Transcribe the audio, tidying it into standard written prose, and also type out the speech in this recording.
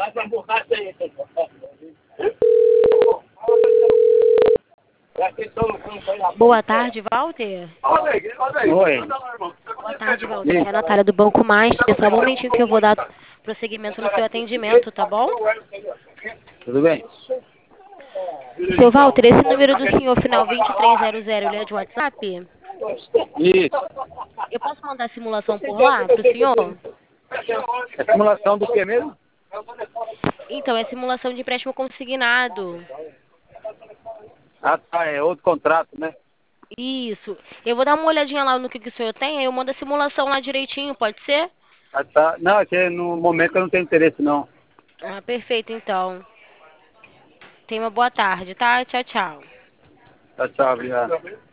Boa tarde, Walter. Oi. Boa tarde, Walter. É a Natália do Banco Master. Só um momentinho que eu vou dar prosseguimento no seu atendimento, tá bom? Tudo bem? Seu Walter, esse número do senhor, final 2300, ele é de WhatsApp? Isso. Eu posso mandar a simulação por lá para o senhor? É simulação do que mesmo? Então, é simulação de empréstimo consignado. Ah, tá. É outro contrato, né? Isso. Eu vou dar uma olhadinha lá no que o senhor tem, aí eu mando a simulação lá direitinho, pode ser? Ah, tá. Não, é que no momento eu não tenho interesse, não. Ah, perfeito, então. Tenha uma boa tarde, tá? Tchau, tchau. Tá, tchau, obrigado.